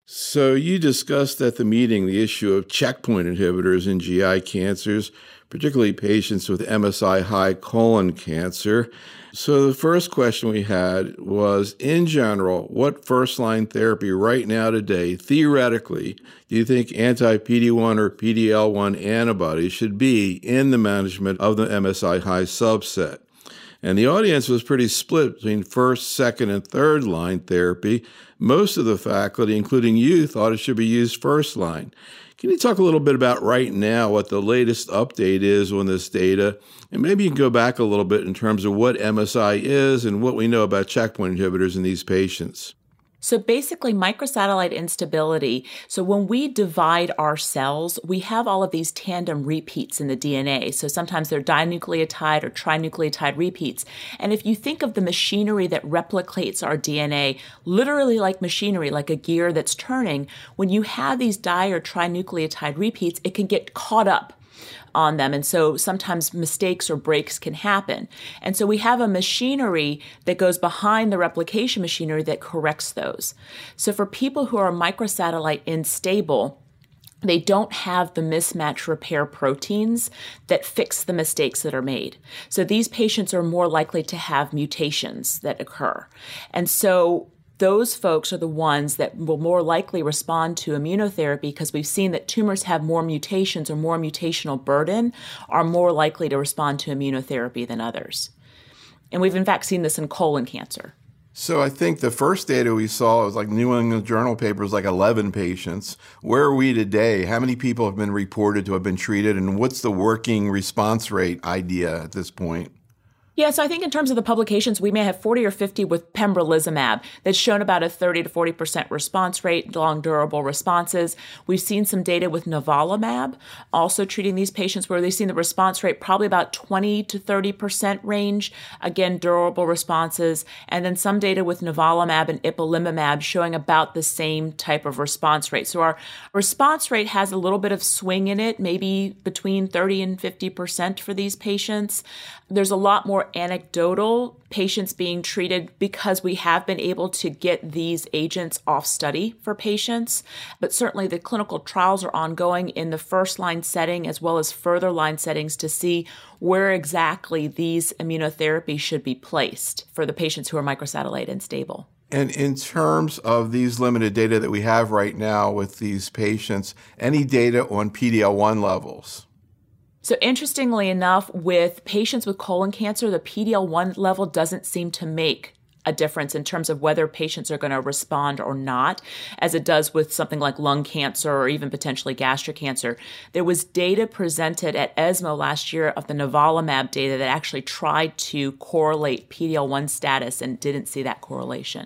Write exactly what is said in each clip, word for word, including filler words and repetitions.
So you discussed at the meeting the issue of checkpoint inhibitors in G I cancers, particularly patients with M S I high colon cancer. So the first question we had was, in general, what first-line therapy right now today, theoretically, do you think anti-P D one or P D L one antibodies should be in the management of the M S I high subset? And the audience was pretty split between first, second, and third line therapy. Most of the faculty, including you, thought it should be used first line. Can you talk a little bit about right now what the latest update is on this data? And maybe you can go back a little bit in terms of what M S I is and what we know about checkpoint inhibitors in these patients. So basically, microsatellite instability. So when we divide our cells, we have all of these tandem repeats in the D N A. So sometimes they're dinucleotide or trinucleotide repeats. And if you think of the machinery that replicates our D N A, literally like machinery, like a gear that's turning, when you have these di or trinucleotide repeats, it can get caught up on them. And so sometimes mistakes or breaks can happen. And so we have a machinery that goes behind the replication machinery that corrects those. So for people who are microsatellite unstable, they don't have the mismatch repair proteins that fix the mistakes that are made. So these patients are more likely to have mutations that occur. And so those folks are the ones that will more likely respond to immunotherapy because we've seen that tumors have more mutations or more mutational burden are more likely to respond to immunotherapy than others. And we've in fact seen this in colon cancer. So I think the first data we saw was like New England Journal paper was like eleven patients. Where are we today? How many people have been reported to have been treated? And what's the working response rate idea at this point? Yeah, so I think in terms of the publications, we may have forty or fifty with pembrolizumab that's shown about a thirty to forty percent response rate, long durable responses. We've seen some data with nivolumab, also treating these patients where they've seen the response rate probably about twenty to thirty percent range, again, durable responses. And then some data with nivolumab and ipilimumab showing about the same type of response rate. So our response rate has a little bit of swing in it, maybe between thirty and fifty percent for these patients. There's a lot more anecdotal patients being treated because we have been able to get these agents off study for patients. But certainly the clinical trials are ongoing in the first line setting as well as further line settings to see where exactly these immunotherapies should be placed for the patients who are microsatellite unstable. And in terms of these limited data that we have right now with these patients, any data on P D L one levels? So interestingly enough, with patients with colon cancer, the P D L one level doesn't seem to make a difference in terms of whether patients are going to respond or not, as it does with something like lung cancer or even potentially gastric cancer. There was data presented at ESMO last year of the nivolumab data that actually tried to correlate P D L one status and didn't see that correlation.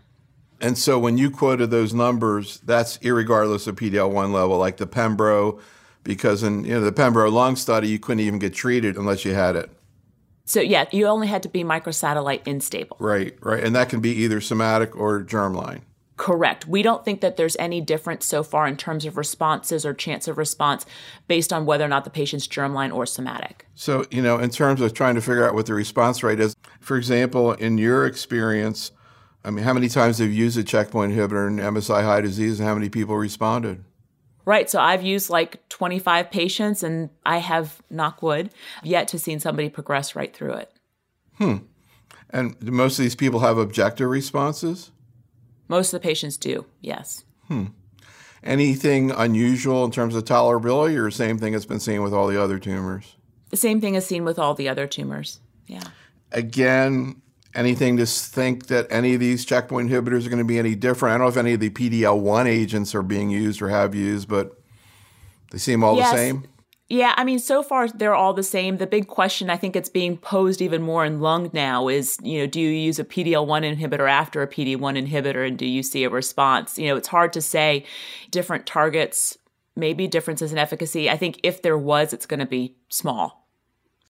And so when you quoted those numbers, that's irregardless of P D L one level, like the Pembro, because in you know the Pembro lung study, you couldn't even get treated unless you had it. So yeah, you only had to be microsatellite unstable. Right, right. And that can be either somatic or germline. Correct. We don't think that there's any difference so far in terms of responses or chance of response based on whether or not the patient's germline or somatic. So, you know, in terms of trying to figure out what the response rate is, for example, in your experience, I mean, how many times have you used a checkpoint inhibitor in M S I high disease and how many people responded? Right. So I've used like twenty-five patients and I have, knock wood, yet to seen somebody progress right through it. Hmm. And do most of these people have objective responses? Most of the patients do, yes. Hmm. Anything unusual in terms of tolerability or same thing that's been seen with all the other tumors? The same thing is seen with all the other tumors, yeah. Again, anything to think that any of these checkpoint inhibitors are going to be any different? I don't know if any of the P D L one agents are being used or have used, but they seem all yes. the same? Yeah, I mean, so far they're all the same. The big question, I think it's being posed even more in lung now is, you know, do you use a P D L one inhibitor after a P D one inhibitor and do you see a response? You know, it's hard to say. Different targets, maybe differences in efficacy. I think if there was, it's going to be small.